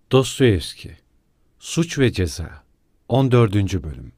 Dostoyevski, Suç ve Ceza, 14. Bölüm.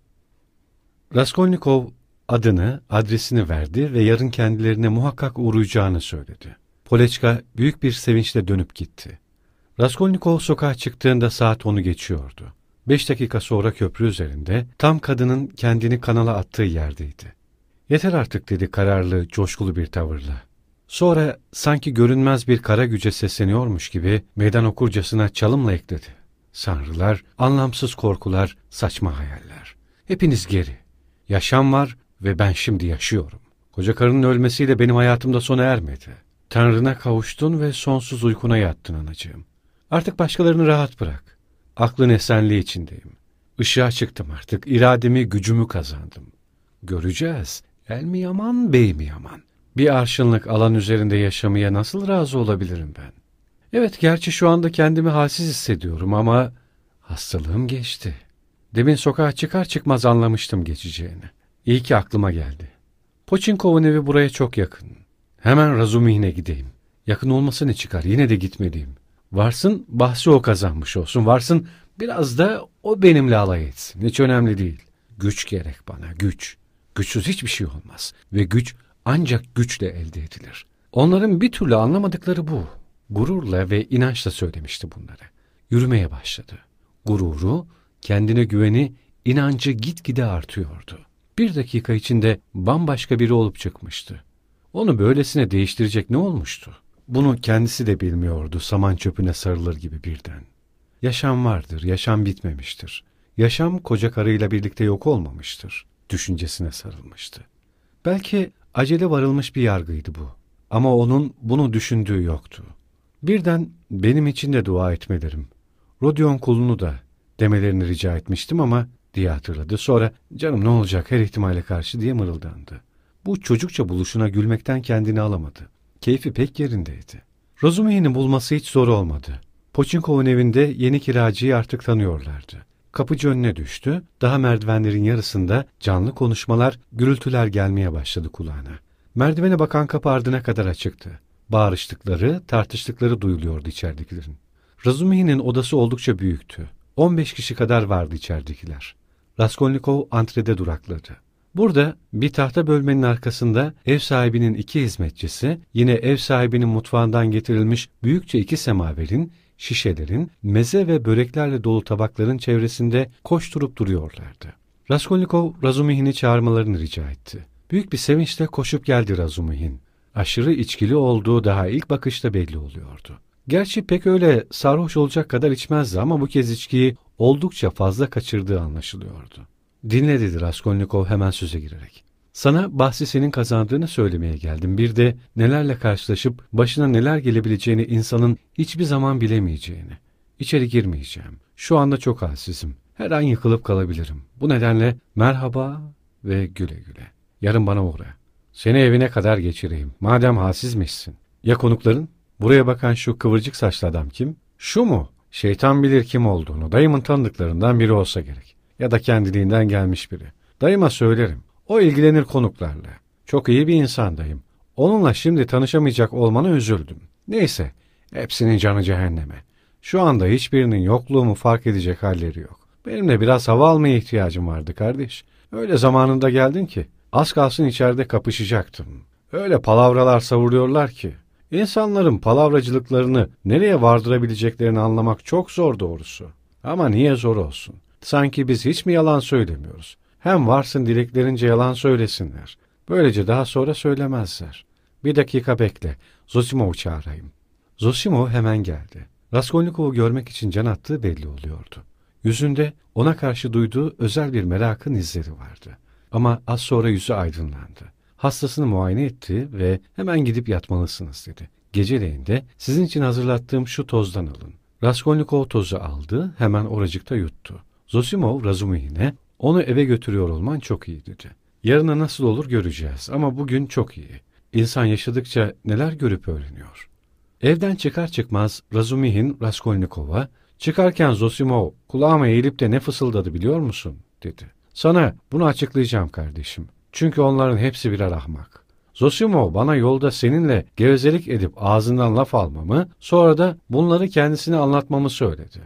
Raskolnikov adını, adresini verdi ve yarın kendilerine muhakkak uğrayacağını söyledi. Poleçka büyük bir sevinçle dönüp gitti. Raskolnikov sokağa çıktığında saat 10'u geçiyordu. 5 dakika sonra köprü üzerinde tam kadının kendini kanala attığı yerdeydi. "Yeter artık," dedi kararlı, coşkulu bir tavırla. Sonra sanki görünmez bir kara güce sesleniyormuş gibi meydan okurcasına çalımla ekledi. "Sanrılar, anlamsız korkular, saçma hayaller. Hepiniz geri. Yaşam var ve ben şimdi yaşıyorum. Koca karının ölmesiyle benim hayatımda sona ermedi. Tanrına kavuştun ve sonsuz uykuna yattın anacığım. Artık başkalarını rahat bırak. Aklın esenliği içindeyim. Işığa çıktım artık, irademi, gücümü kazandım. Göreceğiz, el mi yaman, bey mi yaman? Bir arşınlık alan üzerinde yaşamaya nasıl razı olabilirim ben? Evet, gerçi şu anda kendimi halsiz hissediyorum ama hastalığım geçti. Demin sokağa çıkar çıkmaz anlamıştım geçeceğini. İyi ki aklıma geldi. Poçinkov'un evi buraya çok yakın. Hemen Razumihin'e gideyim. Yakın olması ne çıkar, yine de gitmeliyim. Varsın bahsi o kazanmış olsun, varsın biraz da o benimle alay etsin. Hiç önemli değil. Güç gerek bana, güç. Güçsüz hiçbir şey olmaz ve güç ancak güçle elde edilir. Onların bir türlü anlamadıkları bu. Gururla ve inançla söylemişti bunları. Yürümeye başladı. Gururu, kendine güveni, inancı gitgide artıyordu. Bir dakika içinde bambaşka biri olup çıkmıştı. Onu böylesine değiştirecek ne olmuştu? Bunu kendisi de bilmiyordu, saman çöpüne sarılır gibi birden. Yaşam vardır, yaşam bitmemiştir. Yaşam koca karıyla birlikte yok olmamıştır. Düşüncesine sarılmıştı. Belki acele varılmış bir yargıydı bu. Ama onun bunu düşündüğü yoktu. Birden benim için de dua etmelerim, Rodion kulunu da demelerini rica etmiştim ama diye hatırladı. Sonra canım ne olacak her ihtimale karşı diye mırıldandı. Bu çocukça buluşuna gülmekten kendini alamadı. Keyfi pek yerindeydi. Razumihin'i bulması hiç zor olmadı. Poçinkov'un evinde yeni kiracıyı artık tanıyorlardı. Kapıcı önüne düştü. Daha merdivenlerin yarısında canlı konuşmalar, gürültüler gelmeye başladı kulağına. Merdivene bakan kapı ardına kadar açıktı. Bağırıştıkları, tartıştıkları duyuluyordu içeridekilerin. Razumihin'in odası oldukça büyüktü. 15 kişi kadar vardı içeridekiler. Raskolnikov antrede durakladı. Burada bir tahta bölmenin arkasında ev sahibinin 2 hizmetçisi, yine ev sahibinin mutfağından getirilmiş büyükçe 2 semaverin, şişelerin, meze ve böreklerle dolu tabakların çevresinde koşturup duruyorlardı. Raskolnikov, Razumihin'i çağırmalarını rica etti. Büyük bir sevinçle koşup geldi Razumihin. Aşırı içkili olduğu daha ilk bakışta belli oluyordu. Gerçi pek öyle sarhoş olacak kadar içmezdi ama bu kez içkiyi oldukça fazla kaçırdığı anlaşılıyordu. "Dinle," dedi Raskolnikov hemen söze girerek. "Sana bahsi senin kazandığını söylemeye geldim. Bir de nelerle karşılaşıp başına neler gelebileceğini insanın hiçbir zaman bilemeyeceğini. İçeri girmeyeceğim. Şu anda çok halsizim. Her an yıkılıp kalabilirim. Bu nedenle merhaba ve güle güle. Yarın bana uğra. Seni evine kadar geçireyim. Madem halsizmişsin. Ya konukların? Buraya bakan şu kıvırcık saçlı adam kim? Şu mu? Şeytan bilir kim olduğunu. Dayımın tanıdıklarından biri olsa gerek. Ya da kendiliğinden gelmiş biri. Dayıma söylerim. O ilgilenir konuklarla. Çok iyi bir insan dayım. Onunla şimdi tanışamayacak olmana üzüldüm. Neyse, hepsinin canı cehenneme. Şu anda hiçbirinin yokluğumu fark edecek halleri yok. Benim de biraz hava almaya ihtiyacım vardı kardeş. Öyle zamanında geldin ki az kalsın içeride kapışacaktım. Öyle palavralar savuruyorlar ki. İnsanların palavracılıklarını nereye vardırabileceklerini anlamak çok zor doğrusu. Ama niye zor olsun? Sanki biz hiç mi yalan söylemiyoruz? Hem varsın dileklerince yalan söylesinler. Böylece daha sonra söylemezler. Bir dakika bekle. Zosimov'u çağırayım. Zosimov hemen geldi. Raskolnikov'u görmek için can attığı belli oluyordu. Yüzünde ona karşı duyduğu özel bir merakın izleri vardı. Ama az sonra yüzü aydınlandı. Hastasını muayene etti ve hemen gidip yatmalısınız dedi. Geceleyin de sizin için hazırlattığım şu tozdan alın. Raskolnikov tozu aldı, hemen oracıkta yuttu. Zosimov Razumihin'e onu eve götürüyor olman çok iyi dedi. Yarına nasıl olur göreceğiz ama bugün çok iyi. İnsan yaşadıkça neler görüp öğreniyor. Evden çıkar çıkmaz Razumihin Raskolnikov'a çıkarken Zosimov kulağıma eğilip de ne fısıldadı biliyor musun dedi. Sana bunu açıklayacağım kardeşim. Çünkü onların hepsi birer ahmak. Zosimov bana yolda seninle gevezelik edip ağzından laf almamı, sonra da bunları kendisine anlatmamı söyledi.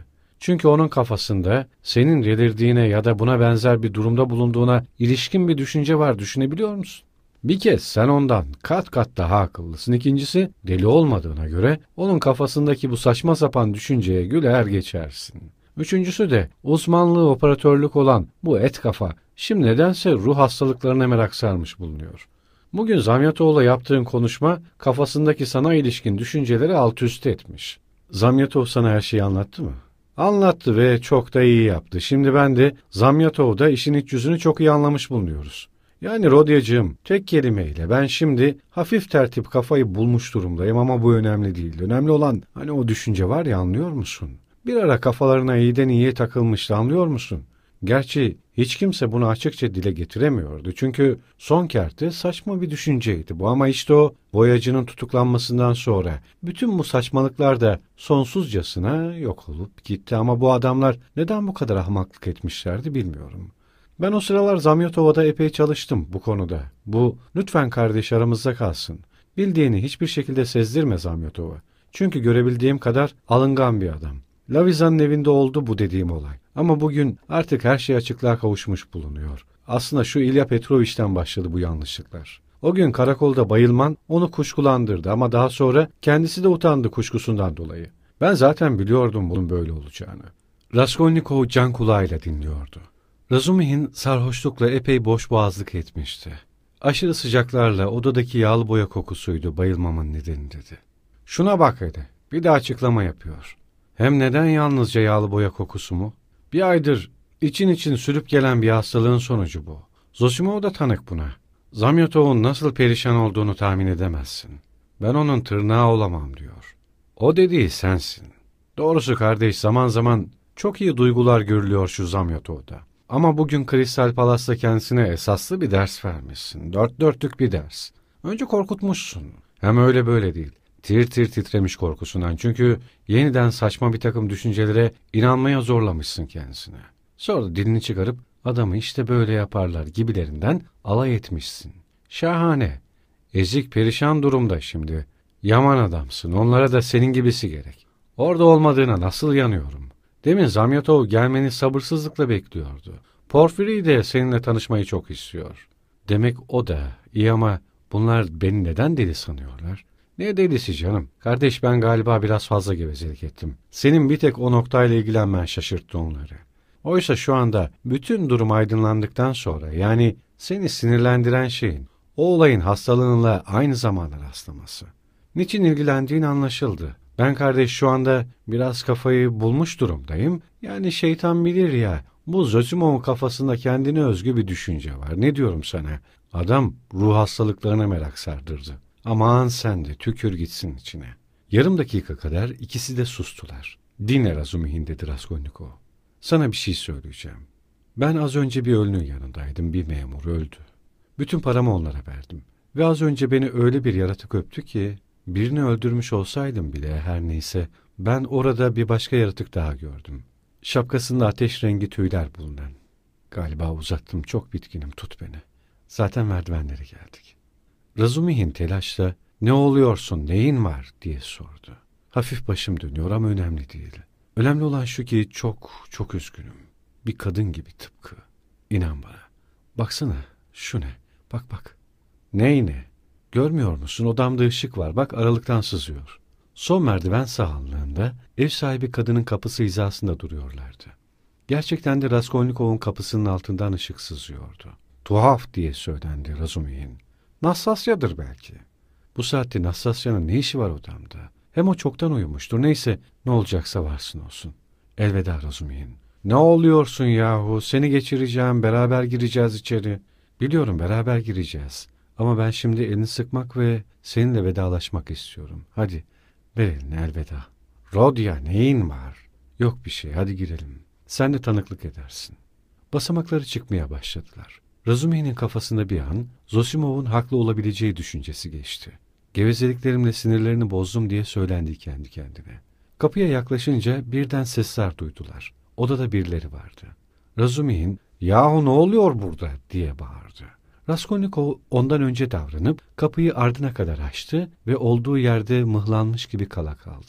Çünkü onun kafasında senin delirdiğine ya da buna benzer bir durumda bulunduğuna ilişkin bir düşünce var, düşünebiliyor musun? Bir kez sen ondan kat kat daha akıllısın. İkincisi, deli olmadığına göre onun kafasındaki bu saçma sapan düşünceye güler geçersin. Üçüncüsü de uzmanlığı operatörlük olan bu et kafa şimdi nedense ruh hastalıklarına merak sarmış bulunuyor. Bugün Zamyatoğlu'la yaptığın konuşma kafasındaki sana ilişkin düşünceleri alt üst etmiş. Zamyatov sana her şeyi anlattı mı? Anlattı ve çok da iyi yaptı. Şimdi ben de Zamyatov'da işin iç yüzünü çok iyi anlamış bulunuyoruz. Yani Rodyacığım, tek kelimeyle ben şimdi hafif tertip kafayı bulmuş durumdayım ama bu önemli değil. Önemli olan hani o düşünce var ya, anlıyor musun? Bir ara kafalarına iyiden iyiye takılmıştı, anlıyor musun? Gerçi hiç kimse bunu açıkça dile getiremiyordu. Çünkü son kertte saçma bir düşünceydi bu, ama işte o boyacının tutuklanmasından sonra bütün bu saçmalıklar da sonsuzcasına yok olup gitti. Ama bu adamlar neden bu kadar ahmaklık etmişlerdi bilmiyorum. Ben o sıralar Zamyatova'da epey çalıştım bu konuda. Bu lütfen kardeş aramızda kalsın. Bildiğini hiçbir şekilde sezdirme Zamyatova. Çünkü görebildiğim kadar alıngan bir adam. Laviza'nın evinde oldu bu dediğim olay. Ama bugün artık her şey açıklığa kavuşmuş bulunuyor. Aslında şu İlya Petroviç'ten başladı bu yanlışlıklar. O gün karakolda bayılman onu kuşkulandırdı ama daha sonra kendisi de utandı kuşkusundan dolayı. Ben zaten biliyordum bunun böyle olacağını. Raskolnikov can kulağıyla dinliyordu. Razumihin sarhoşlukla epey boşboğazlık etmişti. Aşırı sıcaklarla odadaki yağlı boya kokusuydu bayılmamın nedeni dedi. Şuna bak hele, bir de açıklama yapıyor. Hem neden yalnızca yağlı boya kokusu mu? Bir aydır için sürüp gelen bir hastalığın sonucu bu. Zosimov da tanık buna. Zamyatov'un nasıl perişan olduğunu tahmin edemezsin. Ben onun tırnağı olamam diyor. O dediği sensin. Doğrusu kardeş, zaman zaman çok iyi duygular görülüyor şu Zamyatov'da. Ama bugün Kristal Palas'ta kendisine esaslı bir ders vermişsin. Dört dörtlük bir ders. Önce korkutmuşsun. Hem öyle böyle değil. Tir tir titremiş korkusundan. Çünkü yeniden saçma bir takım düşüncelere inanmaya zorlamışsın kendisine. Sonra dilini çıkarıp adamı işte böyle yaparlar gibilerinden alay etmişsin. Şahane. Ezik perişan durumda şimdi. Yaman adamsın. Onlara da senin gibisi gerek. Orada olmadığına nasıl yanıyorum. Demin Zamyatov gelmeni sabırsızlıkla bekliyordu. Porfiri de seninle tanışmayı çok istiyor. Demek o da iyi, ama bunlar beni neden deli sanıyorlar? Ne delisi canım? Kardeş, ben galiba biraz fazla gevezelik ettim. Senin bir tek o noktayla ilgilenmen şaşırttı onları. Oysa şu anda bütün durum aydınlandıktan sonra, yani seni sinirlendiren şeyin o olayın hastalığınla aynı zamanda rastlaması. Niçin ilgilendiğin anlaşıldı. Ben kardeş şu anda biraz kafayı bulmuş durumdayım. Yani şeytan bilir ya, bu Zosimov'un kafasında kendine özgü bir düşünce var. Ne diyorum sana? Adam ruh hastalıklarına merak sardırdı. Aman sen de tükür gitsin içine. Yarım dakika kadar ikisi de sustular. Dinle Razumihin dedi Raskolnikov. Sana bir şey söyleyeceğim. Ben az önce bir ölünün yanındaydım. Bir memur öldü. Bütün paramı onlara verdim. Ve az önce beni öyle bir yaratık öptü ki, birini öldürmüş olsaydım bile her neyse, ben orada bir başka yaratık daha gördüm. Şapkasında ateş rengi tüyler bulunan. Galiba uzattım, çok bitkinim, tut beni. Zaten merdivenlere geldik. Razumihin telaşla ne oluyorsun, neyin var diye sordu. Hafif başım dönüyor ama önemli değil. Önemli olan şu ki çok üzgünüm. Bir kadın gibi tıpkı. İnan bana. Baksana şu ne? Bak. Ney ne? Görmüyor musun? Odamda ışık var. Bak, aralıktan sızıyor. Son merdiven sağlığında ev sahibi kadının kapısı hizasında duruyorlardı. Gerçekten de Raskolnikov'un kapısının altından ışık sızıyordu. Tuhaf diye söylendi Razumihin. Nastasya'dır belki. Bu saatte Nastasya'nın ne işi var odamda? Hem o çoktan uyumuştur. Neyse, ne olacaksa varsın olsun. Elveda Razumihin. Ne oluyorsun yahu? Seni geçireceğim, beraber gireceğiz içeri. Biliyorum, beraber gireceğiz. Ama ben şimdi elini sıkmak ve seninle vedalaşmak istiyorum. Hadi, ver elini, elveda. Rodya, neyin var? Yok bir şey, hadi girelim. Sen de tanıklık edersin. Basamakları çıkmaya başladılar. Razumihin'in kafasında bir an Zosimov'un haklı olabileceği düşüncesi geçti. Gevezeliklerimle sinirlerini bozdum diye söylendi kendi kendine. Kapıya yaklaşınca birden sesler duydular. Odada birileri vardı. Razumihin, "Yahu ne oluyor burada?" diye bağırdı. Raskolnikov ondan önce davranıp kapıyı ardına kadar açtı ve olduğu yerde mıhlanmış gibi kala kaldı.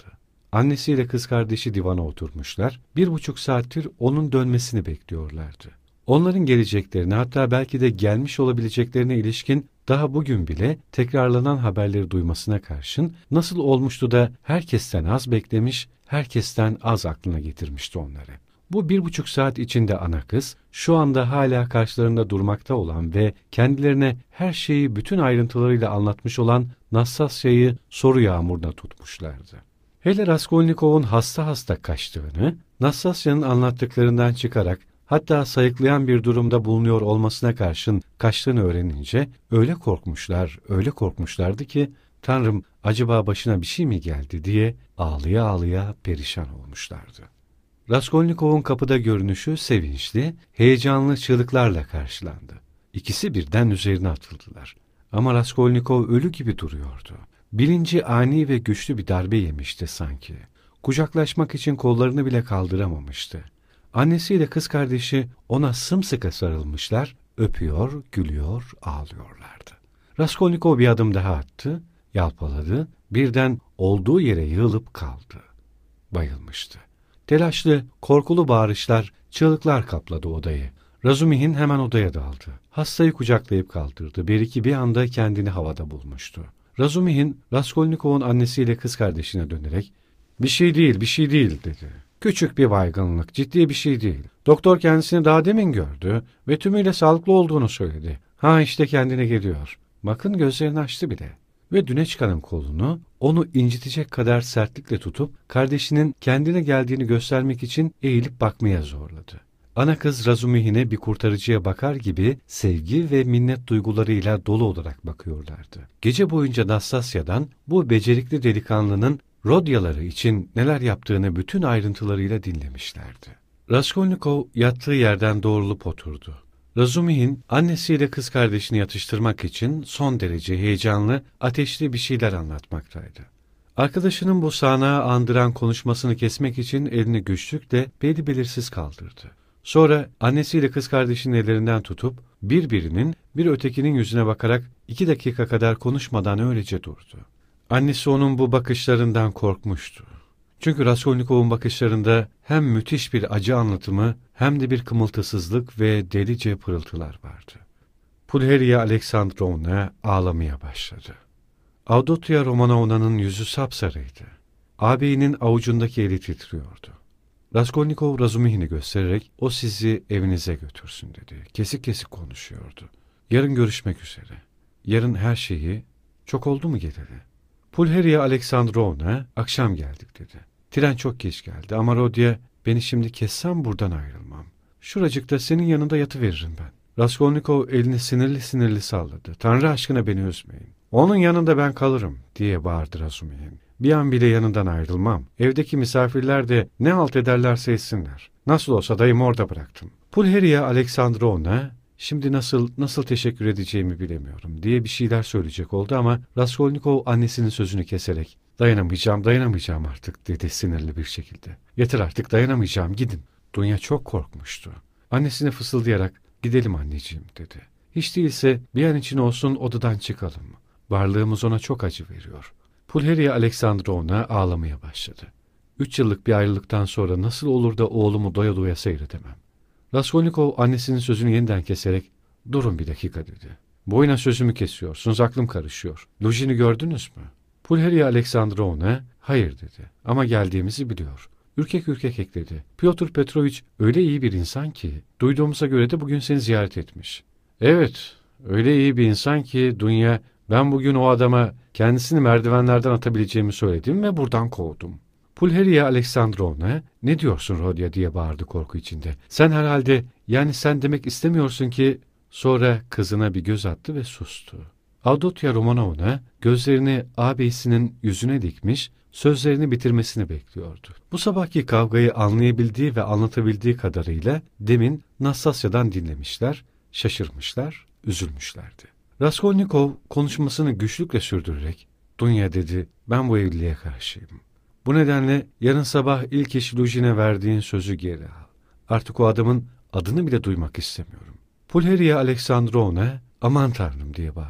Annesiyle kız kardeşi divana oturmuşlar, 1,5 saattir onun dönmesini bekliyorlardı. Onların geleceklerine, hatta belki de gelmiş olabileceklerine ilişkin daha bugün bile tekrarlanan haberleri duymasına karşın nasıl olmuştu da herkesten az beklemiş, herkesten az aklına getirmişti onları. Bu 1,5 saat içinde ana kız, şu anda hala karşılarında durmakta olan ve kendilerine her şeyi bütün ayrıntılarıyla anlatmış olan Nastasya'yı soru yağmuruna tutmuşlardı. Hele Raskolnikov'un hasta hasta kaçtığını, Nastasya'nın anlattıklarından çıkarak, hatta sayıklayan bir durumda bulunuyor olmasına karşın kaçtığını öğrenince öyle korkmuşlar, öyle korkmuşlardı ki, "Tanrım, acaba başına bir şey mi geldi?" diye ağlıya ağlıya perişan olmuşlardı. Raskolnikov'un kapıda görünüşü sevinçli, heyecanlı çığlıklarla karşılandı. İkisi birden üzerine atıldılar. Ama Raskolnikov ölü gibi duruyordu. Bilinci ani ve güçlü bir darbe yemişti sanki. Kucaklaşmak için kollarını bile kaldıramamıştı. Annesiyle kız kardeşi ona sımsıkı sarılmışlar, öpüyor, gülüyor, ağlıyorlardı. Raskolnikov bir adım daha attı, yalpaladı, birden olduğu yere yığılıp kaldı. Bayılmıştı. Telaşlı, korkulu bağırışlar, çığlıklar kapladı odayı. Razumihin hemen odaya daldı. Hastayı kucaklayıp kaldırdı. Beriki bir anda kendini havada bulmuştu. Razumihin, Raskolnikov'un annesiyle kız kardeşine dönerek, "Bir şey değil, bir şey değil," dedi. "Küçük bir baygınlık, ciddi bir şey değil. Doktor kendisini daha demin gördü ve tümüyle sağlıklı olduğunu söyledi. Ha işte kendine geliyor. Bakın gözlerini açtı bile." Ve Düneçka'nın kolunu onu incitecek kadar sertlikle tutup kardeşinin kendine geldiğini göstermek için eğilip bakmaya zorladı. Ana kız Razumihin'e bir kurtarıcıya bakar gibi sevgi ve minnet duygularıyla dolu olarak bakıyorlardı. Gece boyunca Nastasya'dan bu becerikli delikanlının Rodyaları için neler yaptığını bütün ayrıntılarıyla dinlemişlerdi. Raskolnikov yattığı yerden doğrulup oturdu. Razumihin annesiyle kız kardeşini yatıştırmak için son derece heyecanlı, ateşli bir şeyler anlatmaktaydı. Arkadaşının bu sahnağı andıran konuşmasını kesmek için elini güçlükle belli belirsiz kaldırdı. Sonra annesiyle kız kardeşinin ellerinden tutup birbirinin bir ötekinin yüzüne bakarak 2 dakika kadar konuşmadan öylece durdu. Annesi onun bu bakışlarından korkmuştu. Çünkü Raskolnikov'un bakışlarında hem müthiş bir acı anlatımı hem de bir kımıltısızlık ve delice pırıltılar vardı. Pulheriya Aleksandrovna ağlamaya başladı. Avdotya Romanovna'nın yüzü sapsarıydı. Ağabeyinin avucundaki eli titriyordu. Raskolnikov Razumihin'i göstererek "O sizi evinize götürsün," dedi. Kesik kesik konuşuyordu. "Yarın görüşmek üzere. Yarın her şeyi, çok oldu mu geleli?" Pulheriya Aleksandrovna, "Akşam geldik," dedi. "Tren çok geç geldi ama Rodya, beni şimdi kessem buradan ayrılmam. Şuracıkta senin yanında yatıveririm ben." Raskolnikov elini sinirli sinirli salladı. "Tanrı aşkına beni üzmeyin. Onun yanında ben kalırım," diye bağırdı Razumihin. "Bir an bile yanından ayrılmam. Evdeki misafirler de ne halt ederlerse etsinler. Nasıl olsa dayımı orada bıraktım." Pulheriya Aleksandrovna, "Şimdi nasıl teşekkür edeceğimi bilemiyorum," diye bir şeyler söyleyecek oldu ama Raskolnikov annesinin sözünü keserek, "Dayanamayacağım artık," dedi sinirli bir şekilde. "Yeter artık, dayanamayacağım, gidin." Dunya çok korkmuştu. Annesine fısıldayarak, "Gidelim anneciğim," dedi. "Hiç değilse bir an için olsun odadan çıkalım. Varlığımız ona çok acı veriyor." Pulheriya Aleksandrovna ağlamaya başladı. 3 yıllık bir ayrılıktan sonra nasıl olur da oğlumu doya doya seyredemem. Raskolnikov annesinin sözünü yeniden keserek, "Durun bir dakika," dedi. "Boyuna sözümü kesiyorsunuz, aklım karışıyor. Lujin'i gördünüz mü?" Pulheriya Aleksandrovna, "Hayır," dedi. "Ama geldiğimizi biliyor." Ürkek ürkek ekledi. "Pyotr Petrovich öyle iyi bir insan ki, duyduğumuza göre de bugün seni ziyaret etmiş." "Evet, öyle iyi bir insan ki Dunya, ben bugün o adama kendisini merdivenlerden atabileceğimi söyledim ve buradan kovdum." Pulheriya Aleksandrovna, "Ne diyorsun Rodya?" diye bağırdı korku içinde. "Sen herhalde, yani sen demek istemiyorsun ki..." Sonra kızına bir göz attı ve sustu. Avdotya Romanovna gözlerini ağabeyisinin yüzüne dikmiş, sözlerini bitirmesini bekliyordu. Bu sabahki kavgayı anlayabildiği ve anlatabildiği kadarıyla demin Nastasya'dan dinlemişler, şaşırmışlar, üzülmüşlerdi. Raskolnikov konuşmasını güçlükle sürdürerek, "Dunya," dedi, "ben bu evliliğe karşıyım. Bu nedenle yarın sabah ilk iş Lujin'e verdiğin sözü geri al. Artık o adamın adını bile duymak istemiyorum." Pulheriya Aleksandrovna, "Aman Tanrım," diye bağırdı.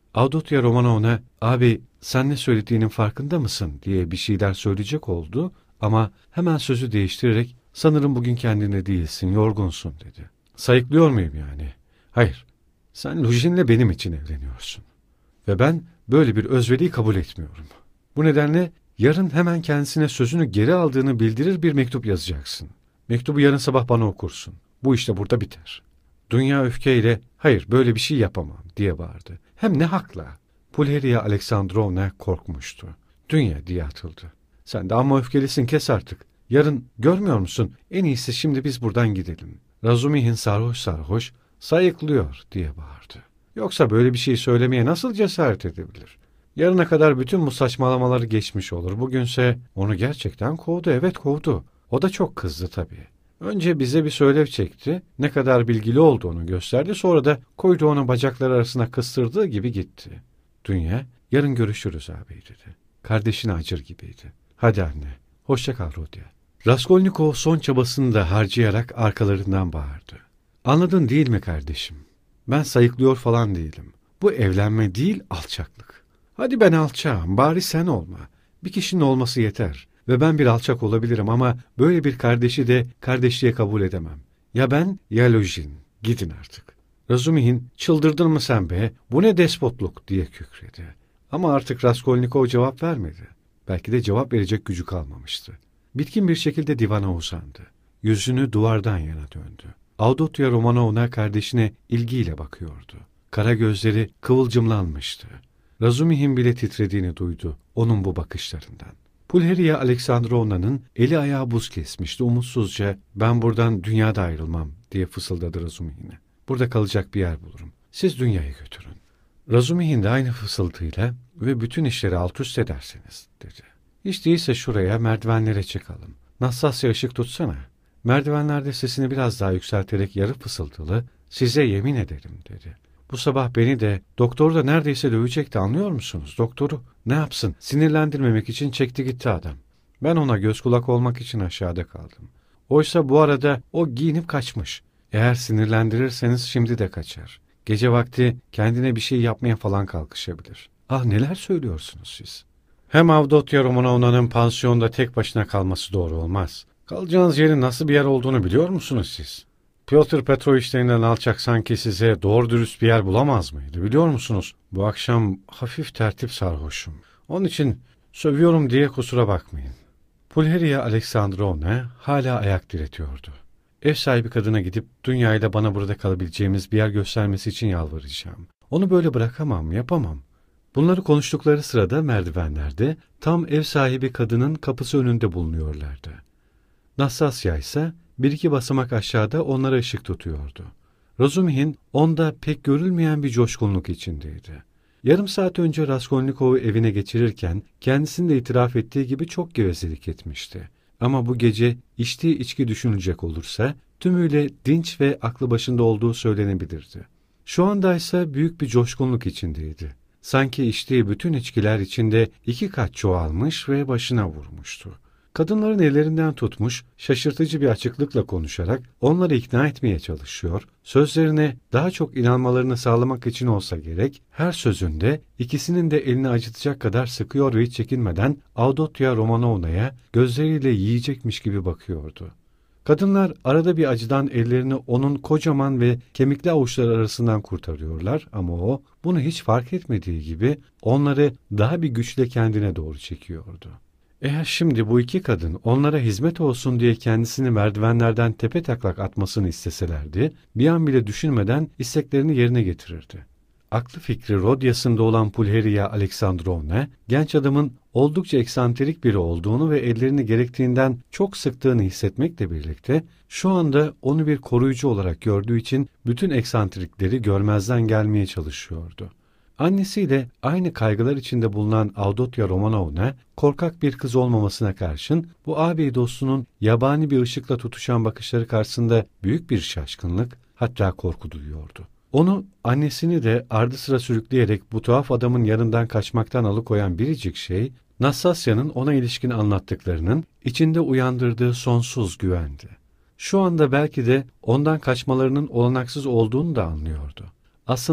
Avdotya Romanovna, "Abi sen ne söylediğinin farkında mısın?" diye bir şeyler söyleyecek oldu ama hemen sözü değiştirerek, "Sanırım bugün kendine değilsin, yorgunsun," dedi. "Sayıklıyor muyum yani?" "Hayır, sen Lujin'le benim için evleniyorsun. Ve ben böyle bir özveriyi kabul etmiyorum. Bu nedenle yarın hemen kendisine sözünü geri aldığını bildirir bir mektup yazacaksın. Mektubu yarın sabah bana okursun. Bu işte burada biter." Dünya öfkeyle, "Hayır, böyle bir şey yapamam," diye bağırdı. Hem ne hakla? Pulheriya Aleksandrovna korkmuştu. "Dünya," diye atıldı. "Sen de amma öfkelisin, kes artık. Yarın görmüyor musun? En iyisi şimdi biz buradan gidelim." Razumihin sarhoş sarhoş, "Sayıklıyor," diye bağırdı. Yoksa böyle bir şey söylemeye nasıl cesaret edebilir? Yarına kadar bütün bu saçmalamaları geçmiş olur. Bugünse onu gerçekten kovdu, evet kovdu. O da çok kızdı tabii. Önce bize bir söylev çekti, ne kadar bilgili olduğunu gösterdi, sonra da koydu onu bacakları arasına kıstırdığı gibi gitti. Dünya, "Yarın görüşürüz abi," dedi. Kardeşine acır gibiydi. "Hadi anne, hoşça kal Rodya." Raskolnikov son çabasını da harcayarak arkalarından bağırdı. "Anladın değil mi kardeşim? Ben sayıklıyor falan değilim. Bu evlenme değil, alçaklık. Hadi ben alçağım, bari sen olma. Bir kişinin olması yeter. Ve ben bir alçak olabilirim ama böyle bir kardeşi de kardeşliğe kabul edemem. Ya ben ya Lujin. Gidin artık." Razumihin, "Çıldırdın mı sen be? Bu ne despotluk," diye kükredi. Ama artık Raskolnikov cevap vermedi. Belki de cevap verecek gücü kalmamıştı. Bitkin bir şekilde divana uzandı. Yüzünü duvardan yana döndü. Avdotya Romanovna kardeşine ilgiyle bakıyordu. Kara gözleri kıvılcımlanmıştı. Razumihin bile titrediğini duydu onun bu bakışlarından. Pulheriya Aleksandrovna'nın eli ayağı buz kesmişti. Umutsuzca, "Ben buradan dünyada ayrılmam," diye fısıldadı Razumihin'e. "Burada kalacak bir yer bulurum. Siz dünyayı götürün." Razumihin de aynı fısıltıyla, "Ve bütün işleri alt üst edersiniz," dedi. "Hiç değilse şuraya, merdivenlere çıkalım. Nastasya, ışık tutsana." Merdivenlerde sesini biraz daha yükselterek yarı fısıltılı, "Size yemin ederim," dedi. "Bu sabah beni de, doktoru da neredeyse dövecekti, anlıyor musunuz? Doktoru ne yapsın? Sinirlendirmemek için çekti gitti adam. Ben ona göz kulak olmak için aşağıda kaldım. Oysa bu arada o giyinip kaçmış. Eğer sinirlendirirseniz şimdi de kaçar. Gece vakti kendine bir şey yapmaya falan kalkışabilir." "Ah, neler söylüyorsunuz siz?" "Hem Avdotya Romanovna'nın pansiyonda tek başına kalması doğru olmaz. Kalacağınız yerin nasıl bir yer olduğunu biliyor musunuz siz? Pyotr Petrovich denilen alçak sanki size doğru dürüst bir yer bulamaz mıydı, biliyor musunuz? Bu akşam hafif tertip sarhoşum. Onun için sövüyorum diye kusura bakmayın." Pulheriya Aleksandrovna hala ayak diretiyordu. "Ev sahibi kadına gidip dünyayla bana burada kalabileceğimiz bir yer göstermesi için yalvaracağım. Onu böyle bırakamam, yapamam." Bunları konuştukları sırada merdivenlerde tam ev sahibi kadının kapısı önünde bulunuyorlardı. Nastasya ise bir iki basamak aşağıda onlara ışık tutuyordu. Razumihin onda pek görülmeyen bir coşkunluk içindeydi. Yarım saat önce Raskolnikov'u evine geçirirken kendisinin de itiraf ettiği gibi çok gevezelik etmişti. Ama bu gece içtiği içki düşünülecek olursa tümüyle dinç ve aklı başında olduğu söylenebilirdi. Şu anda ise büyük bir coşkunluk içindeydi. Sanki içtiği bütün içkiler içinde 2 kat çoğalmış ve başına vurmuştu. Kadınların ellerinden tutmuş, şaşırtıcı bir açıklıkla konuşarak onları ikna etmeye çalışıyor, sözlerine daha çok inanmalarını sağlamak için olsa gerek, her sözünde ikisinin de elini acıtacak kadar sıkıyor ve hiç çekinmeden Avdotya Romanovna'ya gözleriyle yiyecekmiş gibi bakıyordu. Kadınlar arada bir acıdan ellerini onun kocaman ve kemikli avuçları arasından kurtarıyorlar ama o bunu hiç fark etmediği gibi onları daha bir güçle kendine doğru çekiyordu. Eğer şimdi bu 2 kadın onlara hizmet olsun diye kendisini merdivenlerden tepetaklak atmasını isteselerdi, bir an bile düşünmeden isteklerini yerine getirirdi. Aklı fikri Rodyas'ında olan Pulheriya Aleksandrovna, genç adamın oldukça eksantrik biri olduğunu ve ellerini gerektiğinden çok sıktığını hissetmekle birlikte, şu anda onu bir koruyucu olarak gördüğü için bütün eksantrikleri görmezden gelmeye çalışıyordu. Annesiyle aynı kaygılar içinde bulunan Avdotya Romanovna, korkak bir kız olmamasına karşın bu ağabey dostunun yabani bir ışıkla tutuşan bakışları karşısında büyük bir şaşkınlık, hatta korku duyuyordu. Onu, annesini de ardı sıra sürükleyerek bu tuhaf adamın yanından kaçmaktan alıkoyan biricik şey, Nastasya'nın ona ilişkin anlattıklarının içinde uyandırdığı sonsuz güvendi. Şu anda belki de ondan kaçmalarının olanaksız olduğunu da anlıyordu. Aslında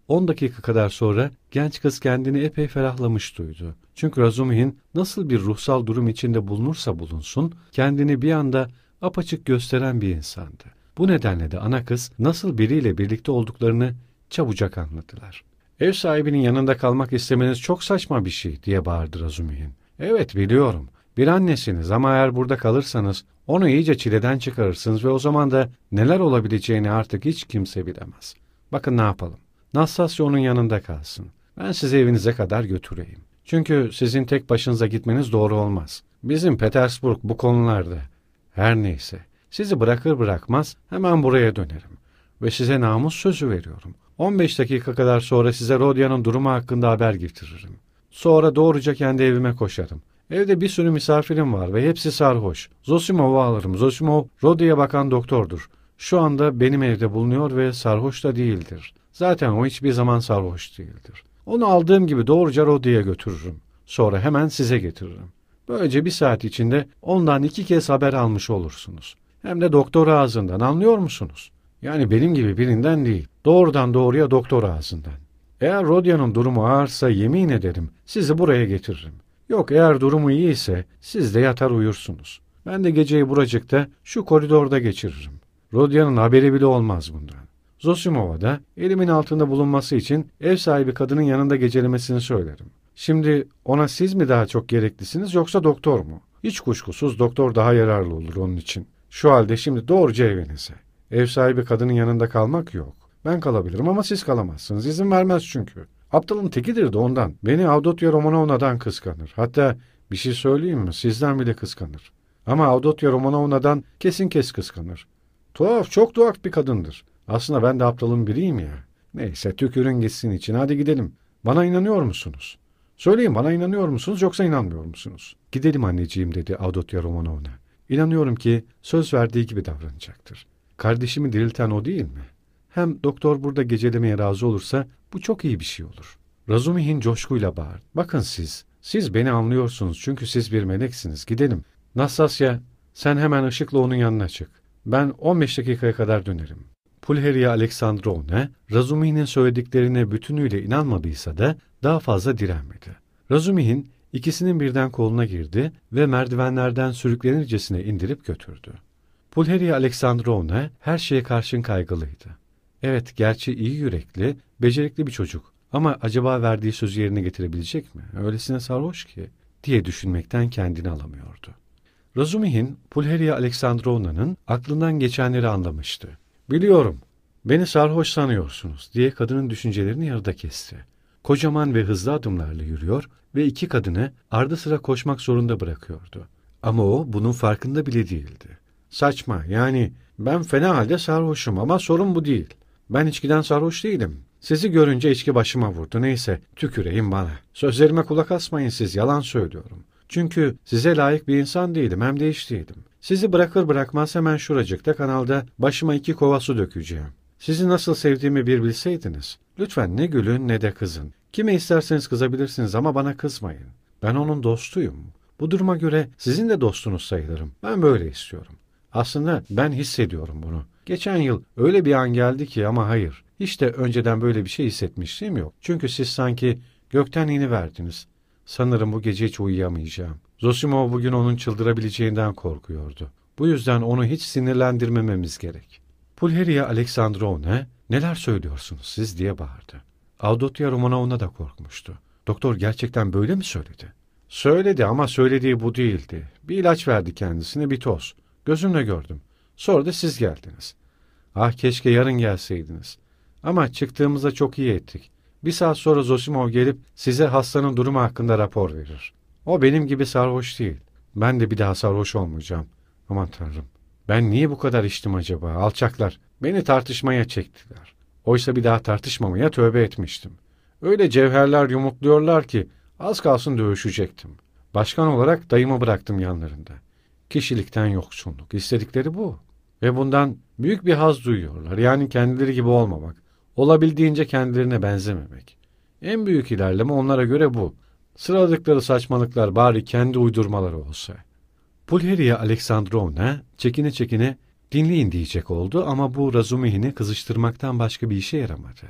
10 dakika kadar sonra genç kız kendini epey ferahlamış duydu. Çünkü Razumihin nasıl bir ruhsal durum içinde bulunursa bulunsun, kendini bir anda apaçık gösteren bir insandı. Bu nedenle de ana kız nasıl biriyle birlikte olduklarını çabucak anladılar. "Ev sahibinin yanında kalmak istemeniz çok saçma bir şey," diye bağırdı Razumihin. "Evet, biliyorum. Bir annesiniz ama eğer burada kalırsanız onu iyice çileden çıkarırsınız ve o zaman da neler olabileceğini artık hiç kimse bilemez. Bakın ne yapalım. Nastasya onun yanında kalsın. Ben sizi evinize kadar götüreyim. Çünkü sizin tek başınıza gitmeniz doğru olmaz. Bizim Petersburg bu konularda. Her neyse. Sizi bırakır bırakmaz hemen buraya dönerim. Ve size namus sözü veriyorum. 15 dakika kadar sonra size Rodia'nın durumu hakkında haber getiririm. Sonra doğruca kendi evime koşarım. Evde bir sürü misafirim var ve hepsi sarhoş. Zosimov'u alırım. Zosimov, Rodia'ya bakan doktordur. Şu anda benim evde bulunuyor ve sarhoş da değildir. Zaten o hiçbir zaman sarhoş değildir. Onu aldığım gibi doğruca Rodia'ya götürürüm. Sonra hemen size getiririm. Böylece bir saat içinde ondan 2 kez haber almış olursunuz. Hem de doktor ağzından, anlıyor musunuz? Yani benim gibi birinden değil. Doğrudan doğruya doktor ağzından. Eğer Rodia'nın durumu ağırsa yemin ederim sizi buraya getiririm. Yok, eğer durumu iyi ise siz de yatar uyursunuz. Ben de geceyi buracıkta şu koridorda geçiririm. Rodia'nın haberi bile olmaz bundan. Zosimov'a da elimin altında bulunması için ev sahibi kadının yanında gecelemesini söylerim. Şimdi ona siz mi daha çok gereklisiniz yoksa doktor mu? Hiç kuşkusuz doktor daha yararlı olur onun için. Şu halde şimdi doğruca evinize. Ev sahibi kadının yanında kalmak yok. Ben kalabilirim ama siz kalamazsınız. İzin vermez çünkü. Aptalın tekidir de ondan. Beni Avdotya Romanovna'dan kıskanır. Hatta bir şey söyleyeyim mi? Sizden bile kıskanır. Ama Avdotya Romanovna'dan kesin kes kıskanır. Tuhaf, çok tuhaf bir kadındır. Aslında ben de aptalın biriyim ya. Neyse, tükürün gitsin için. Hadi gidelim. Bana inanıyor musunuz? Söyleyin, bana inanıyor musunuz yoksa inanmıyor musunuz? Gidelim anneciğim, dedi Avdotya Romanovna. İnanıyorum ki söz verdiği gibi davranacaktır. Kardeşimi dirilten o değil mi? Hem doktor burada gecelemeye razı olursa bu çok iyi bir şey olur. Razumihin coşkuyla bağırdı. Bakın siz beni anlıyorsunuz çünkü siz bir meleksiniz. Gidelim. Nastasya, sen hemen ışıkla onun yanına çık. Ben 15 dakikaya kadar dönerim. Pulheriya Aleksandrovna, Razumihin'in söylediklerine bütünüyle inanmadıysa da daha fazla direnmedi. Razumihin ikisinin birden koluna girdi ve merdivenlerden sürüklenircesine indirip götürdü. Pulheriya Aleksandrovna her şeye karşın kaygılıydı. Evet, gerçi iyi yürekli, becerikli bir çocuk ama acaba verdiği sözü yerine getirebilecek mi? Öylesine sarhoş ki diye düşünmekten kendini alamıyordu. Razumihin, Pulheriya Aleksandrovna'nın aklından geçenleri anlamıştı. Biliyorum, beni sarhoş sanıyorsunuz diye kadının düşüncelerini yarıda kesti. Kocaman ve hızlı adımlarla yürüyor ve 2 kadını ardı sıra koşmak zorunda bırakıyordu. Ama o bunun farkında bile değildi. Saçma, yani ben fena halde sarhoşum ama sorun bu değil. Ben içkiden sarhoş değilim. Sizi görünce içki başıma vurdu. Neyse, tüküreyim bana. Sözlerime kulak asmayın, siz yalan söylüyorum. Çünkü size layık bir insan değilim, hem de hiç değilim. Sizi bırakır bırakmaz hemen şuracıkta kanalda başıma 2 kova su dökeceğim. Sizi nasıl sevdiğimi bir bilseydiniz. Lütfen ne gülün ne de kızın. Kime isterseniz kızabilirsiniz ama bana kızmayın. Ben onun dostuyum. Bu duruma göre sizin de dostunuz sayılırım. Ben böyle istiyorum. Aslında ben hissediyorum bunu. Geçen yıl öyle bir an geldi ki ama hayır. Hiç de önceden böyle bir şey hissetmişliğim yok. Çünkü siz sanki gökten iniverdiniz. Sanırım bu gece hiç uyuyamayacağım. Zosimov bugün onun çıldırabileceğinden korkuyordu. Bu yüzden onu hiç sinirlendirmememiz gerek. Pulheriya Aleksandrovna, neler söylüyorsunuz siz diye bağırdı. Avdotya Romanovna da korkmuştu. Doktor gerçekten böyle mi söyledi? Söyledi ama söylediği bu değildi. Bir ilaç verdi kendisine, bir toz. Gözümle gördüm. Sonra da siz geldiniz. Ah, keşke yarın gelseydiniz. Ama çıktığımızda çok iyi ettik. 1 saat sonra Zosimov gelip size hastanın durumu hakkında rapor verir. O benim gibi sarhoş değil. Ben de bir daha sarhoş olmayacağım. Aman Tanrım. Ben niye bu kadar içtim acaba? Alçaklar. Beni tartışmaya çektiler. Oysa bir daha tartışmamaya tövbe etmiştim. Öyle cevherler yumurtluyorlar ki az kalsın dövüşecektim. Başkan olarak dayımı bıraktım yanlarında. Kişilikten yoksunluk. İstedikleri bu. Ve bundan büyük bir haz duyuyorlar. Yani kendileri gibi olmamak. Olabildiğince kendilerine benzememek. En büyük ilerleme onlara göre bu. Sıraladıkları saçmalıklar bari kendi uydurmaları olsa. Pulheriya Aleksandrovna çekine çekine dinleyin diyecek oldu ama bu Razumihin'i kızıştırmaktan başka bir işe yaramadı.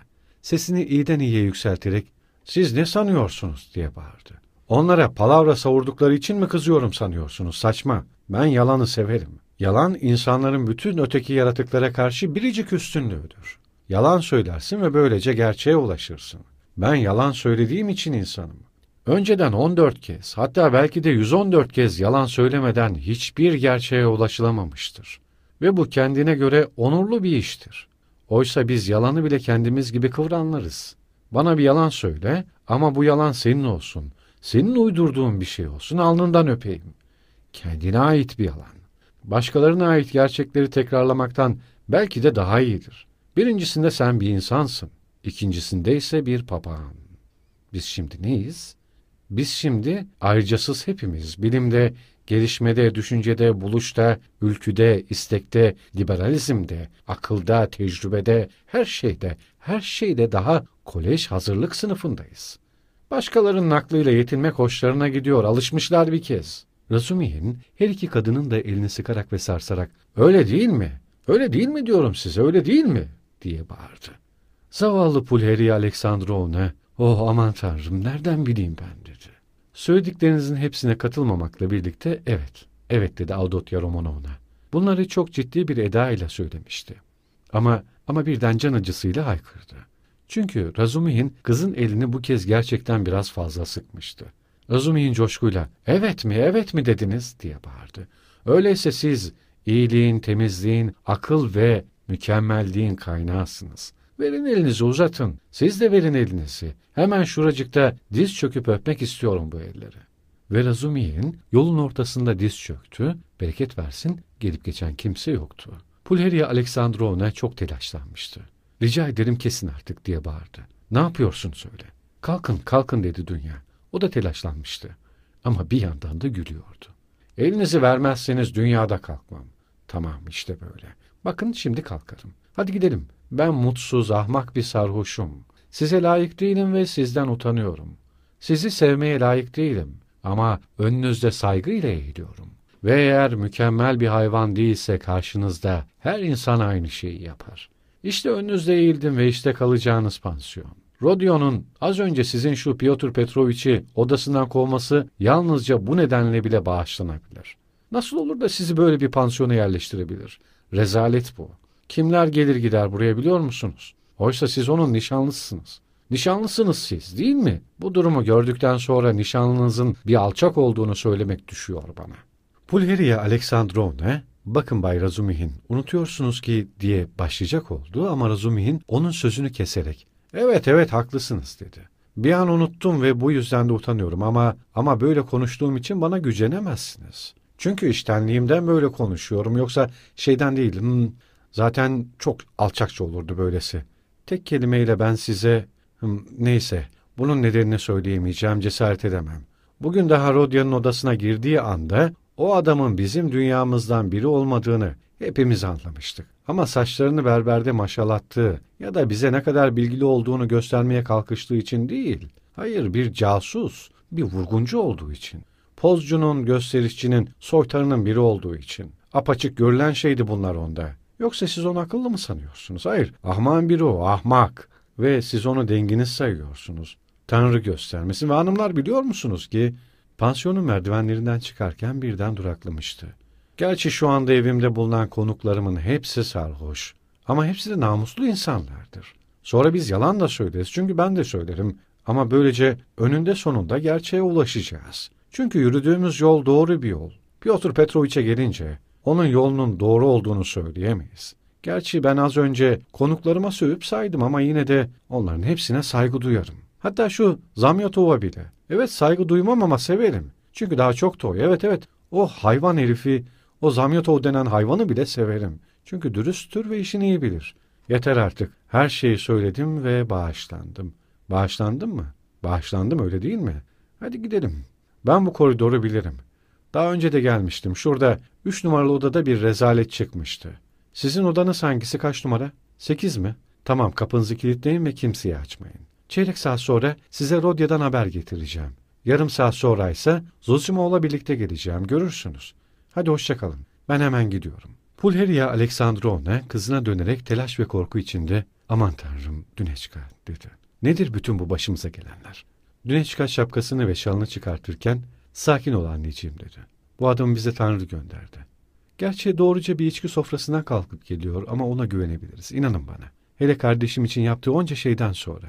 Sesini iyiden iyiye yükselterek "Siz ne sanıyorsunuz?" diye bağırdı. "Onlara palavra savurdukları için mi kızıyorum sanıyorsunuz? Saçma. Ben yalanı severim. Yalan insanların bütün öteki yaratıklara karşı biricik üstünlüğüdür. Yalan söylersin ve böylece gerçeğe ulaşırsın. Ben yalan söylediğim için insanım. Önceden 14 kez, hatta belki de 114 kez yalan söylemeden hiçbir gerçeğe ulaşılamamıştır. Ve bu kendine göre onurlu bir iştir. Oysa biz yalanı bile kendimiz gibi kıvranlarız. Bana bir yalan söyle ama bu yalan senin olsun. Senin uydurduğun bir şey olsun, alnından öpeyim. Kendine ait bir yalan. Başkalarına ait gerçekleri tekrarlamaktan belki de daha iyidir. Birincisinde sen bir insansın. İkincisinde ise bir papağan. Biz şimdi neyiz? Biz şimdi ayrıcasız hepimiz. Bilimde, gelişmede, düşüncede, buluşta, ülküde, istekte, liberalizmde, akılda, tecrübede, her şeyde daha kolej hazırlık sınıfındayız. Başkalarının aklıyla yetinmek hoşlarına gidiyor, alışmışlar bir kez. Razumihin her iki kadının da elini sıkarak ve sarsarak "Öyle değil mi? Öyle değil mi diyorum size, öyle değil mi?" diye bağırdı. Zavallı Pulheriya Aleksandrovna, "Oh aman tanrım, nereden bileyim ben?" dedi. Söylediklerinizin hepsine katılmamakla birlikte evet dedi Avdotya Romanovna. Bunları çok ciddi bir eda ile söylemişti. Ama birden can acısıyla haykırdı. Çünkü Razumihin kızın elini bu kez gerçekten biraz fazla sıkmıştı. Razumihin coşkuyla evet mi dediniz diye bağırdı. Öyleyse siz iyiliğin, temizliğin, akıl ve mükemmelliğin kaynağısınız. Verin elinizi uzatın. Siz de verin elinizi. Hemen şuracıkta diz çöküp öpmek istiyorum bu elleri. Ve Razumihin yolun ortasında diz çöktü. Bereket versin, gelip geçen kimse yoktu. Pulheriya Aleksandrovna çok telaşlanmıştı. "Rica ederim kesin artık" diye bağırdı. "Ne yapıyorsun söyle." Kalkın dedi Dünya. O da telaşlanmıştı. Ama bir yandan da gülüyordu. "Elinizi vermezseniz dünyada kalkmam." "Tamam işte böyle. Bakın şimdi kalkarım. Hadi gidelim. Ben mutsuz, ahmak bir sarhoşum. Size layık değilim ve sizden utanıyorum. Sizi sevmeye layık değilim ama önünüzde saygıyla eğiliyorum. Ve eğer mükemmel bir hayvan değilse karşınızda her insan aynı şeyi yapar. İşte önünüzde eğildim ve işte kalacağınız pansiyon. Rodion'un az önce sizin şu Piotr Petrovich'i odasından kovması yalnızca bu nedenle bile bağışlanabilir. Nasıl olur da sizi böyle bir pansiyona yerleştirebilir? Rezalet bu. Kimler gelir gider buraya biliyor musunuz? Oysa siz onun nişanlısınız. Nişanlısınız siz, değil mi? Bu durumu gördükten sonra nişanlınızın bir alçak olduğunu söylemek düşüyor bana." Pulheriya Aleksandrovna, "Bakın Bay Razumihin, unutuyorsunuz ki" diye başlayacak oldu ama Razumihin onun sözünü keserek Evet haklısınız" dedi. "Bir an unuttum ve bu yüzden de utanıyorum ama böyle konuştuğum için bana gücenemezsiniz. Çünkü içtenliğimden böyle konuşuyorum, yoksa şeyden değil. Zaten çok alçakça olurdu böylesi. Tek kelimeyle ben size... Neyse, bunun nedenini söyleyemeyeceğim, cesaret edemem. Bugün daha Rodia'nın odasına girdiği anda o adamın bizim dünyamızdan biri olmadığını hepimiz anlamıştık. Ama saçlarını berberde maşalattığı ya da bize ne kadar bilgili olduğunu göstermeye kalkıştığı için değil. Hayır, bir casus, bir vurguncu olduğu için. Pozcunun, gösterişçinin, soytarının biri olduğu için. Apaçık görülen şeydi bunlar onda. Yoksa siz onu akıllı mı sanıyorsunuz? Hayır, ahmağın biri o, ahmak. Ve siz onu denginiz sayıyorsunuz. Tanrı göstermesin. Ve hanımlar, biliyor musunuz ki pansiyonun merdivenlerinden çıkarken birden duraklamıştı. Gerçi şu anda evimde bulunan konuklarımın hepsi sarhoş. Ama hepsi de namuslu insanlardır. Sonra biz yalan da söyleriz, çünkü ben de söylerim. Ama böylece önünde sonunda gerçeğe ulaşacağız. Çünkü yürüdüğümüz yol doğru bir yol. Piotr Petrovich'e gelince onun yolunun doğru olduğunu söyleyemeyiz. Gerçi ben az önce konuklarıma sövüp saydım ama yine de onların hepsine saygı duyarım. Hatta şu Zamyotov'a bile. Evet, saygı duymam ama severim. Çünkü daha çok toy. Evet, o hayvan herifi, o Zamyotov denen hayvanı bile severim. Çünkü dürüsttür ve işini iyi bilir. Yeter artık. Her şeyi söyledim ve bağışlandım. Bağışlandım mı? Bağışlandım, öyle değil mi? Hadi gidelim. Ben bu koridoru bilirim. Daha önce de gelmiştim. Şurada 3 numaralı odada bir rezalet çıkmıştı. Sizin odanız hangisi, kaç numara? 8 mi? Tamam, kapınızı kilitleyin ve kimseye açmayın. Çeyrek saat sonra size Rodya'dan haber getireceğim. Yarım saat sonra ise Zosimov'la birlikte geleceğim. Görürsünüz. Hadi hoşça kalın. Ben hemen gidiyorum. Pulheriya Aleksandrovna kızına dönerek telaş ve korku içinde Aman tanrım Düneçka dedi. Nedir bütün bu başımıza gelenler? Düneçka şapkasını ve şalını çıkartırken sakin ol anneciğim dedi. Bu adamı bize Tanrı gönderdi. Gerçi doğruca bir içki sofrasından kalkıp geliyor ama ona güvenebiliriz. İnanın bana. Hele kardeşim için yaptığı onca şeyden sonra.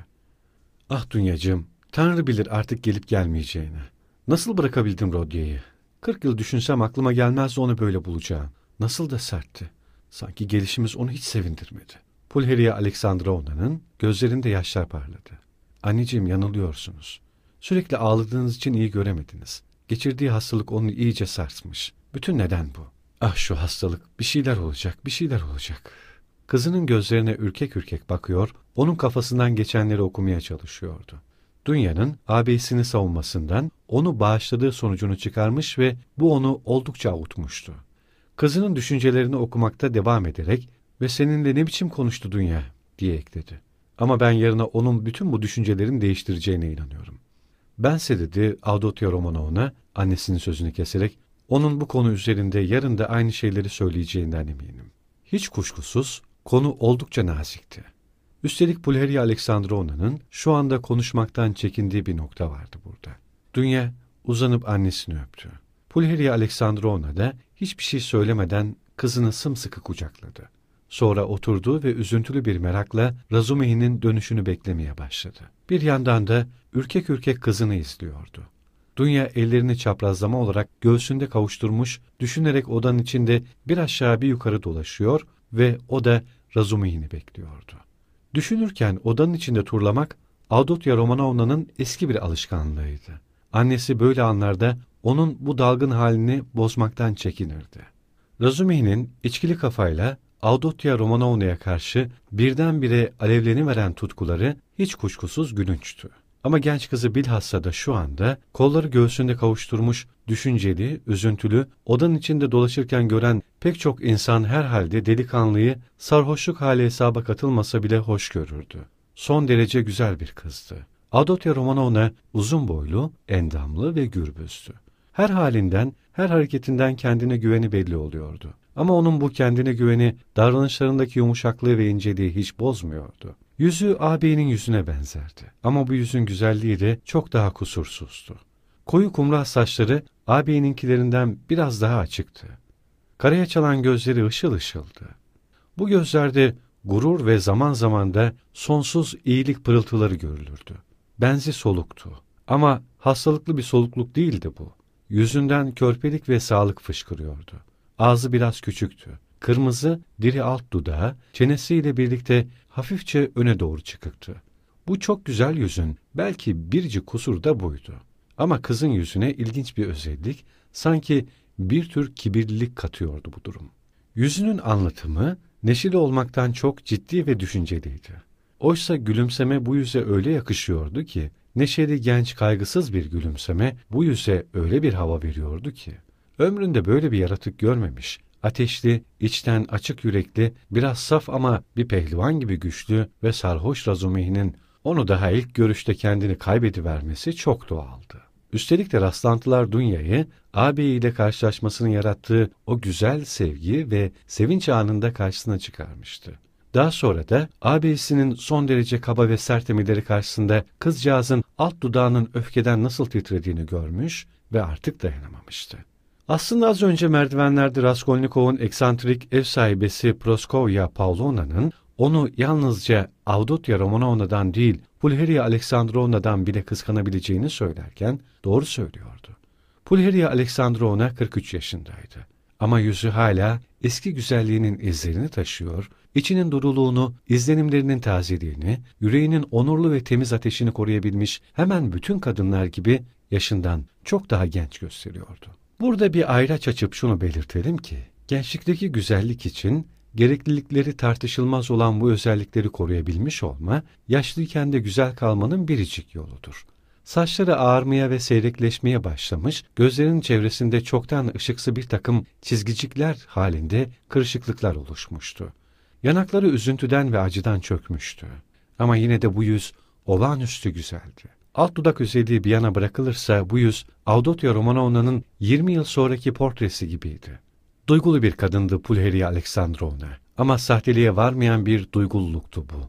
Ah Dünyacığım, Tanrı bilir artık gelip gelmeyeceğini. Nasıl bırakabildim Rodye'yi? 40 yıl düşünsem aklıma gelmezdi onu böyle bulacağım. Nasıl da sertti. Sanki gelişimiz onu hiç sevindirmedi. Pulheriya Aleksandrovna'nın gözlerinde yaşlar parladı. Anneciğim yanılıyorsunuz. Sürekli ağladığınız için iyi göremediniz. Geçirdiği hastalık onu iyice sarsmış. Bütün neden bu. Ah şu hastalık, bir şeyler olacak, bir şeyler olacak. Kızının gözlerine ürkek ürkek bakıyor, onun kafasından geçenleri okumaya çalışıyordu. Dunya'nın ağabeyisini savunmasından onu bağışladığı sonucunu çıkarmış ve bu onu oldukça avutmuştu. Kızının düşüncelerini okumakta devam ederek ve seninle ne biçim konuştu Dunya diye ekledi. Ama ben yarına onun bütün bu düşüncelerini değiştireceğine inanıyorum. Bense dedi Avdotya Romanovna annesinin sözünü keserek onun bu konu üzerinde yarın da aynı şeyleri söyleyeceğinden eminim. Hiç kuşkusuz konu oldukça nazikti. Üstelik Pulheriya Aleksandrovna'nın şu anda konuşmaktan çekindiği bir nokta vardı burada. Dunya uzanıp annesini öptü. Pulheriya Aleksandrovna da hiçbir şey söylemeden kızını sımsıkı kucakladı. Sonra oturdu ve üzüntülü bir merakla Razumihin'in dönüşünü beklemeye başladı. Bir yandan da ürkek ürkek kızını izliyordu. Dunya ellerini çaprazlama olarak göğsünde kavuşturmuş, düşünerek odanın içinde bir aşağı bir yukarı dolaşıyor ve o da Razumihin'i bekliyordu. Düşünürken odanın içinde turlamak, Avdotya Romanovna'nın eski bir alışkanlığıydı. Annesi böyle anlarda onun bu dalgın halini bozmaktan çekinirdi. Razumihin'in içkili kafayla Avdotya Romanovna'ya karşı birdenbire alevleniveren tutkuları hiç kuşkusuz gülünçtü. Ama genç kızı bilhassa da şu anda kolları göğsünde kavuşturmuş, düşünceli, üzüntülü, odanın içinde dolaşırken gören pek çok insan herhalde delikanlıyı sarhoşluk hali hesaba katılmasa bile hoş görürdü. Son derece güzel bir kızdı. Avdotya Romanovna uzun boylu, endamlı ve gürbüzdü. Her halinden, her hareketinden kendine güveni belli oluyordu. Ama onun bu kendine güveni davranışlarındaki yumuşaklığı ve inceliği hiç bozmuyordu. Yüzü ağabeyinin yüzüne benzerdi. Ama bu yüzün güzelliği de çok daha kusursuzdu. Koyu kumral saçları ağabeyininkilerinden biraz daha açıktı. Karaya çalan gözleri ışıl ışıldı. Bu gözlerde gurur ve zaman zaman da sonsuz iyilik pırıltıları görülürdü. Benzi soluktu. Ama hastalıklı bir solukluk değildi bu. Yüzünden körpelik ve sağlık fışkırıyordu. Ağzı biraz küçüktü. Kırmızı, diri alt dudağı, çenesiyle birlikte hafifçe öne doğru çıkıktı. Bu çok güzel yüzün belki biricik kusur da buydu. Ama kızın yüzüne ilginç bir özellik, sanki bir tür kibirlilik katıyordu bu durum. Yüzünün anlatımı, neşeli olmaktan çok ciddi ve düşünceliydi. Oysa gülümseme bu yüze öyle yakışıyordu ki, neşeli genç kaygısız bir gülümseme bu yüze öyle bir hava veriyordu ki, ömründe böyle bir yaratık görmemiş, ateşli, içten açık yürekli, biraz saf ama bir pehlivan gibi güçlü ve sarhoş Razumihin'in onu daha ilk görüşte kendini kaybedivermesi çok doğaldı. Üstelik de rastlantılar Dunya'yı, ağabeyiyle karşılaşmasının yarattığı o güzel sevgi ve sevinç anında karşısına çıkarmıştı. Daha sonra da ağabeyisinin son derece kaba ve sert emirleri karşısında kızcağızın alt dudağının öfkeden nasıl titrediğini görmüş ve artık dayanamamıştı. Aslında az önce merdivenlerde Raskolnikov'un eksantrik ev sahibesi Proskovya Pavlovna'nın onu yalnızca Avdotya Romanovna'dan değil Pulheriya Aleksandrovna'dan bile kıskanabileceğini söylerken doğru söylüyordu. Pulheriya Aleksandrovna 43 yaşındaydı. Ama yüzü hala eski güzelliğinin izlerini taşıyor, içinin duruluğunu, izlenimlerinin tazeliğini, yüreğinin onurlu ve temiz ateşini koruyabilmiş hemen bütün kadınlar gibi yaşından çok daha genç gösteriyordu. Burada bir ayraç açıp şunu belirtelim ki, gençlikteki güzellik için gereklilikleri tartışılmaz olan bu özellikleri koruyabilmiş olma, yaşlıyken de güzel kalmanın biricik yoludur. Saçları ağarmaya ve seyrekleşmeye başlamış, gözlerinin çevresinde çoktan ışıksı bir takım çizgicikler halinde kırışıklıklar oluşmuştu. Yanakları üzüntüden ve acıdan çökmüştü. Ama yine de bu yüz olağanüstü güzeldi. Alt dudak özelliği bir yana bırakılırsa bu yüz Avdotya Romanovna'nın 20 yıl sonraki portresi gibiydi. Duygulu bir kadındı Pulheriya Aleksandrovna ama sahteliğe varmayan bir duygululuktu bu.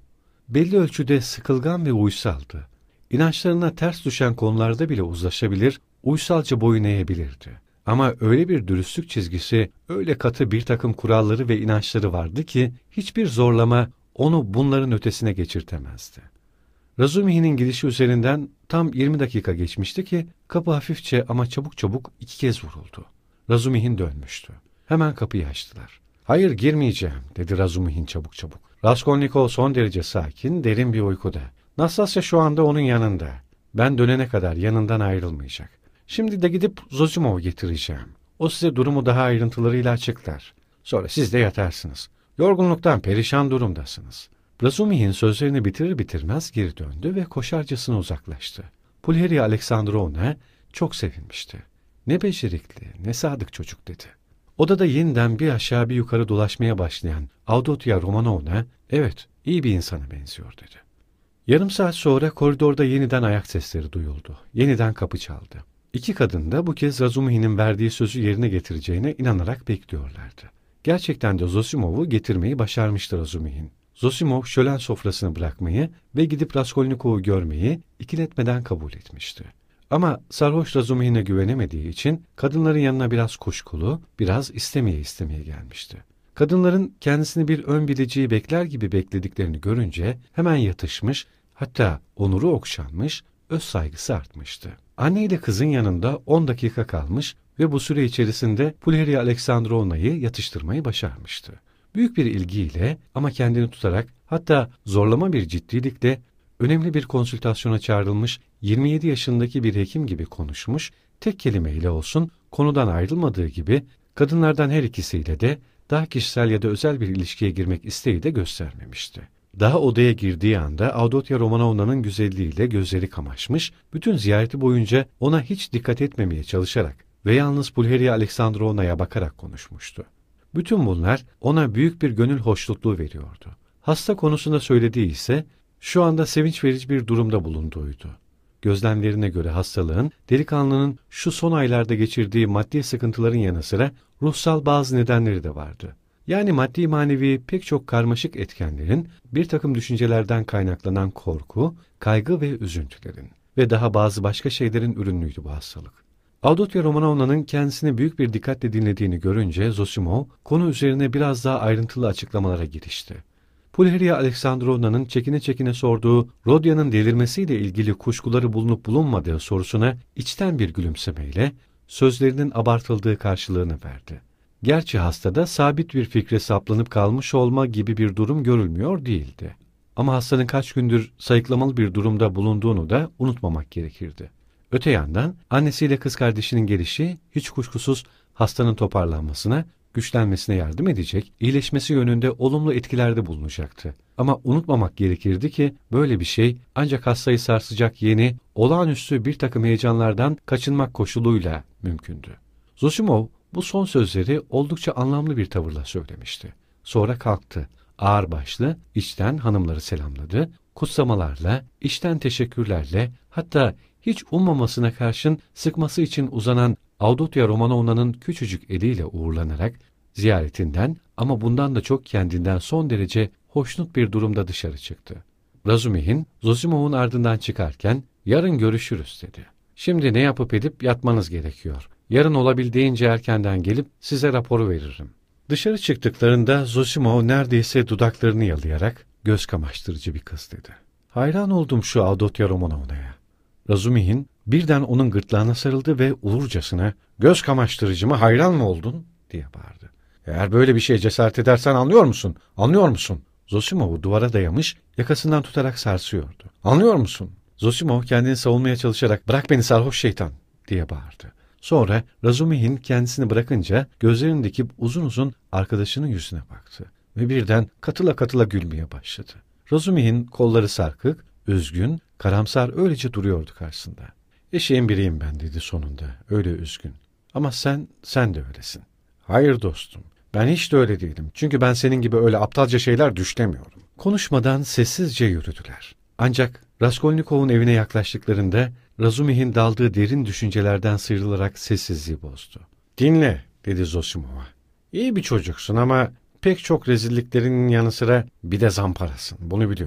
belli ölçüde sıkılgan ve uysaldı. İnançlarına ters düşen konularda bile uzlaşabilir, uysalca boyun eğebilirdi. Ama öyle bir dürüstlük çizgisi, öyle katı bir takım kuralları ve inançları vardı ki hiçbir zorlama onu bunların ötesine geçirtemezdi. Razumihi'nin gidişi üzerinden tam 20 dakika geçmişti ki kapı hafifçe ama çabuk çabuk 2 kez vuruldu. Razumihin dönmüştü. Hemen kapıyı açtılar. "Hayır, girmeyeceğim," dedi Razumihin çabuk çabuk. Raskolnikov son derece sakin, derin bir uykuda. Nastasya şu anda onun yanında. Ben dönene kadar yanından ayrılmayacak. Şimdi de gidip Zozimov'u getireceğim. O size durumu daha ayrıntılarıyla açıklar. Sonra siz de yatarsınız. Yorgunluktan perişan durumdasınız. Razumihin sözlerini bitirir bitirmez geri döndü ve koşarcasına uzaklaştı. Pulheriya Aleksandrovna çok sevinmişti. "Ne becerikli, ne sadık çocuk," dedi. Odada yeniden bir aşağı bir yukarı dolaşmaya başlayan Avdotya Romanovna, "Evet, iyi bir insana benziyor," dedi. Yarım saat sonra koridorda yeniden ayak sesleri duyuldu. Yeniden kapı çaldı. 2 kadın da bu kez Razumihin'in verdiği sözü yerine getireceğine inanarak bekliyorlardı. Gerçekten de Zosimov'u getirmeyi başarmıştı Razumihin. Zosimov şölen sofrasını bırakmayı ve gidip Raskolnikov'u görmeyi ikiletmeden kabul etmişti. Ama sarhoş Razumihin'e güvenemediği için kadınların yanına biraz kuşkulu, biraz istemeye gelmişti. Kadınların kendisini bir ön biliciyi bekler gibi beklediklerini görünce hemen yatışmış, hatta onuru okşanmış, öz saygısı artmıştı. Anne ile kızın yanında 10 dakika kalmış ve bu süre içerisinde Pulheriya Aleksandrovna'yı yatıştırmayı başarmıştı. Büyük bir ilgiyle ama kendini tutarak, hatta zorlama bir ciddilikle önemli bir konsültasyona çağrılmış 27 yaşındaki bir hekim gibi konuşmuş, tek kelimeyle olsun konudan ayrılmadığı gibi kadınlardan her ikisiyle de daha kişisel ya da özel bir ilişkiye girmek isteği de göstermemişti. Daha odaya girdiği anda Avdotya Romanovna'nın güzelliğiyle gözleri kamaşmış, bütün ziyareti boyunca ona hiç dikkat etmemeye çalışarak ve yalnız Pulheriya Aleksandrovna'ya bakarak konuşmuştu. Bütün bunlar ona büyük bir gönül hoşnutluğu veriyordu. Hasta konusunda söylediği ise şu anda sevinç verici bir durumda bulunduğuydu. Gözlemlerine göre hastalığın, delikanlının şu son aylarda geçirdiği maddi sıkıntıların yanı sıra ruhsal bazı nedenleri de vardı. Yani maddi manevi pek çok karmaşık etkenlerin, bir takım düşüncelerden kaynaklanan korku, kaygı ve üzüntülerin ve daha bazı başka şeylerin ürünüydü bu hastalık. Avdotya Romanovna'nın kendisini büyük bir dikkatle dinlediğini görünce Zosimov, konu üzerine biraz daha ayrıntılı açıklamalara girişti. Pulheriya Aleksandrovna'nın çekine çekine sorduğu Rodya'nın delirmesiyle ilgili kuşkuları bulunup bulunmadığı sorusuna içten bir gülümsemeyle sözlerinin abartıldığı karşılığını verdi. Gerçi hastada sabit bir fikre saplanıp kalmış olma gibi bir durum görülmüyor değildi. Ama hastanın kaç gündür sayıklamalı bir durumda bulunduğunu da unutmamak gerekirdi. Öte yandan annesiyle kız kardeşinin gelişi hiç kuşkusuz hastanın toparlanmasına, güçlenmesine yardım edecek, iyileşmesi yönünde olumlu etkilerde bulunacaktı. Ama unutmamak gerekirdi ki böyle bir şey ancak hastayı sarsacak yeni, olağanüstü bir takım heyecanlardan kaçınmak koşuluyla mümkündü. Zosimov bu son sözleri oldukça anlamlı bir tavırla söylemişti. Sonra kalktı. Ağırbaşlı, içten hanımları selamladı, kutsamalarla, içten teşekkürlerle, hatta hiç ummamasına karşın sıkması için uzanan Avdotya Romanovna'nın küçücük eliyle uğurlanarak ziyaretinden ama bundan da çok kendinden son derece hoşnut bir durumda dışarı çıktı. Razumihin, Zosimov'un ardından çıkarken "Yarın görüşürüz," dedi. "Şimdi ne yapıp edip yatmanız gerekiyor. Yarın olabildiğince erkenden gelip size raporu veririm." Dışarı çıktıklarında Zosimov neredeyse dudaklarını yalayarak "Göz kamaştırıcı bir kız," dedi. "Hayran oldum şu Avdotya Romanovna'ya." Razumihin birden onun gırtlağına sarıldı ve ulurcasına "Göz kamaştırıcı mı, hayran mı oldun?" diye bağırdı. "Eğer böyle bir şeye cesaret edersen anlıyor musun? Anlıyor musun?" Zosimov'u duvara dayamış, yakasından tutarak sarsıyordu. "Anlıyor musun?" Zosimov kendini savunmaya çalışarak "Bırak beni sarhoş şeytan," diye bağırdı. Sonra Razumihin kendisini bırakınca gözlerini dikip uzun uzun arkadaşının yüzüne baktı ve birden katıla katıla gülmeye başladı. Razumihin kolları sarkık, üzgün, karamsar öylece duruyordu karşısında. "Eşeğin biriyim ben," dedi sonunda, "öyle üzgün. Ama sen de öylesin." "Hayır dostum, ben hiç de öyle değilim. Çünkü ben senin gibi öyle aptalca şeyler düşlemiyorum." Konuşmadan sessizce yürüdüler. Ancak Raskolnikov'un evine yaklaştıklarında Razumihin daldığı derin düşüncelerden sıyrılarak sessizliği bozdu. "Dinle," dedi Zosimov'a. "İyi bir çocuksun ama pek çok rezilliklerinin yanı sıra bir de zamparasın. Bunu biliyorum.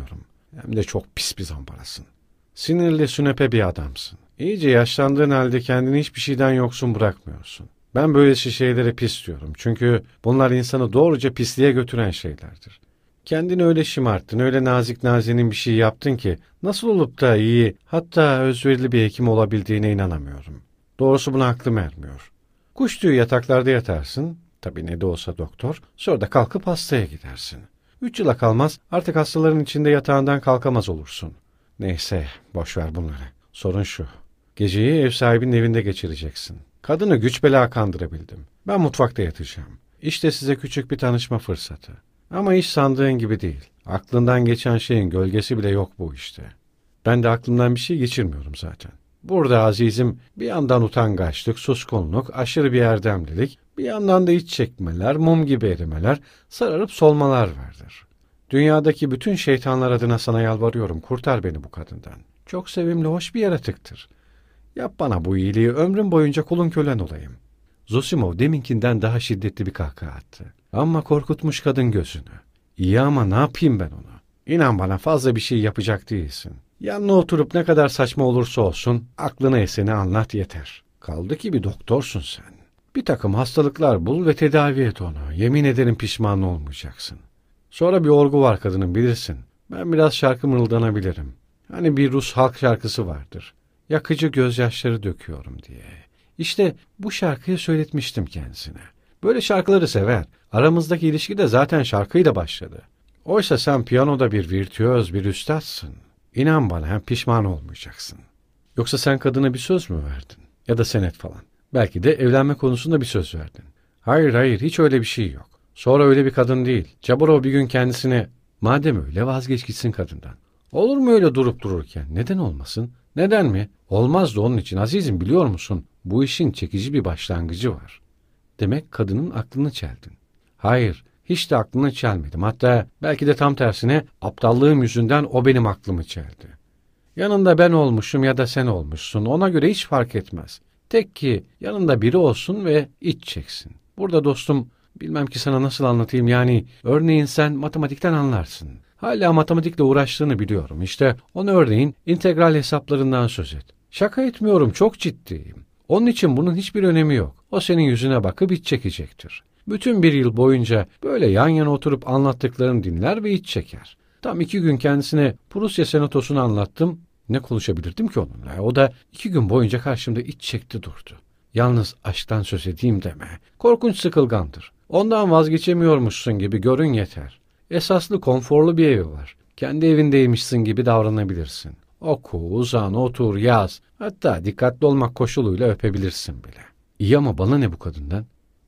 Hem de çok pis bir zamparasın. Sinirli sünepe bir adamsın. İyice yaşlandığın halde kendini hiçbir şeyden yoksun bırakmıyorsun. Ben böylesi şeylere pis diyorum. Çünkü bunlar insanı doğruca pisliğe götüren şeylerdir. Kendini öyle şımarttın, öyle nazik nazenin bir şey yaptın ki nasıl olup da iyi, hatta özverili bir hekim olabildiğine inanamıyorum. Doğrusu buna aklım ermiyor. Kuş tüyü yataklarda yatarsın, tabii ne de olsa doktor, sonra da kalkıp hastaya gidersin. 3 yıla kalmaz artık hastaların içinde yatağından kalkamaz olursun. Neyse, boş ver bunları. Sorun şu, geceyi ev sahibinin evinde geçireceksin. Kadını güç bela kandırabildim. Ben mutfakta yatacağım. İşte size küçük bir tanışma fırsatı. Ama iş sandığın gibi değil. Aklından geçen şeyin gölgesi bile yok bu işte. Ben de aklımdan bir şey geçirmiyorum zaten. Burada azizim bir yandan utangaçlık, suskunluk, aşırı bir erdemlilik, bir yandan da iç çekmeler, mum gibi erimeler, sararıp solmalar vardır. Dünyadaki bütün şeytanlar adına sana yalvarıyorum, kurtar beni bu kadından. Çok sevimli, hoş bir yaratıktır. Yap bana bu iyiliği, ömrüm boyunca kulun kölen olayım. Zosimov deminkinden daha şiddetli bir kahkaha attı. Amma korkutmuş kadın gözünü. İyi ama ne yapayım ben onu? İnan bana fazla bir şey yapacak değilsin. Yanına oturup ne kadar saçma olursa olsun aklına eseni anlat yeter. Kaldı ki bir doktorsun sen. Bir takım hastalıklar bul ve tedavi et onu. Yemin ederim pişman olmayacaksın. Sonra bir orgu var kadının bilirsin. Ben biraz şarkı mırıldanabilirim. Hani bir Rus halk şarkısı vardır. Yakıcı gözyaşları döküyorum diye. İşte bu şarkıyı söyletmiştim kendisine. Böyle şarkıları sever. Aramızdaki ilişki de zaten şarkıyla başladı. Oysa sen piyanoda bir virtüöz, bir üstadsın. İnan bana hem pişman olmayacaksın. Yoksa sen kadına bir söz mü verdin? Ya da senet falan. Belki de evlenme konusunda bir söz verdin. Hayır, hiç öyle bir şey yok. Sonra öyle bir kadın değil. Caburov bir gün kendisine, madem öyle vazgeç gitsin kadından. Olur mu öyle durup dururken? Neden olmasın? Neden mi? Olmaz da onun için azizim biliyor musun? Bu işin çekici bir başlangıcı var. Demek kadının aklını çeldin. Hayır, hiç de aklını çelmedim. Hatta belki de tam tersine aptallığım yüzünden o benim aklımı çeldi. Yanında ben olmuşum ya da sen olmuşsun. Ona göre hiç fark etmez. Tek ki yanında biri olsun ve iç çeksin. Burada dostum, bilmem ki sana nasıl anlatayım yani, örneğin sen matematikten anlarsın. Hala matematikle uğraştığını biliyorum. İşte onu örneğin integral hesaplarından söz et. Şaka etmiyorum, çok ciddiyim. Onun için bunun hiçbir önemi yok. O senin yüzüne bakıp iç çekecektir. Bütün bir yıl boyunca böyle yan yana oturup anlattıklarını dinler ve iç çeker. Tam 2 gün kendisine Prusya senatosunu anlattım. Ne konuşabilirdim ki onunla? O da 2 gün boyunca karşımda iç çekti durdu. Yalnız aşktan söz edeyim deme. Korkunç sıkılgandır. Ondan vazgeçemiyormuşsun gibi görün yeter. Esaslı konforlu bir evi var. Kendi evindeymişsin gibi davranabilirsin. Oku, uzan, otur, yaz. Hatta dikkatli olmak koşuluyla öpebilirsin bile. İyi ama bana ne bu kadından?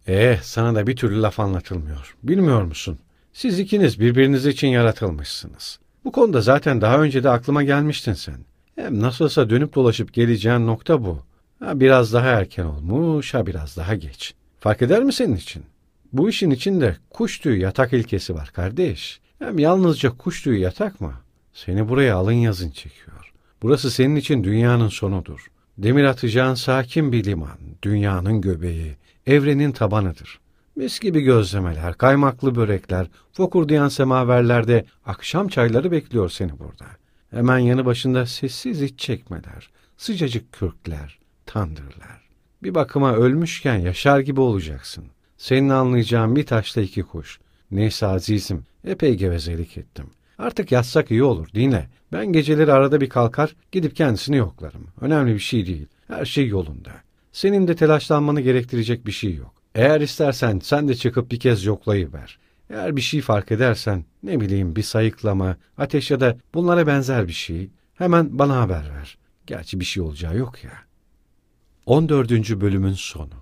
Sana da bir türlü laf anlatılmıyor. Bilmiyor musun? Siz ikiniz birbiriniz için yaratılmışsınız. Bu konuda zaten daha önce de aklıma gelmiştin sen. Hem nasılsa dönüp dolaşıp geleceğin nokta bu. Ha biraz daha erken olmuş, ha biraz daha geç. Fark eder mi senin için? Bu işin içinde kuş tüyü yatak ilkesi var kardeş. Hem yalnızca kuş tüyü yatak mı? Seni buraya alın yazın çekiyor. Burası senin için dünyanın sonudur. Demir atacağın sakin bir liman, dünyanın göbeği, evrenin tabanıdır. Mis gibi gözlemeler, kaymaklı börekler, fokurdayan semaverlerde akşam çayları bekliyor seni burada. Hemen yanı başında sessiz iç çekmeler, sıcacık kürkler, tandırlar. Bir bakıma ölmüşken yaşar gibi olacaksın. Senin anlayacağın bir taşla 2 kuş. Neyse azizim, epey gevezelik ettim. Artık yatsak iyi olur, dinle. Ben geceleri arada bir kalkar, gidip kendisini yoklarım. Önemli bir şey değil, her şey yolunda. Senin de telaşlanmanı gerektirecek bir şey yok. Eğer istersen sen de çıkıp bir kez yoklayıver. Eğer bir şey fark edersen, ne bileyim bir sayıklama, ateş ya da bunlara benzer bir şey, hemen bana haber ver. Gerçi bir şey olacağı yok ya. 14. bölümün sonu.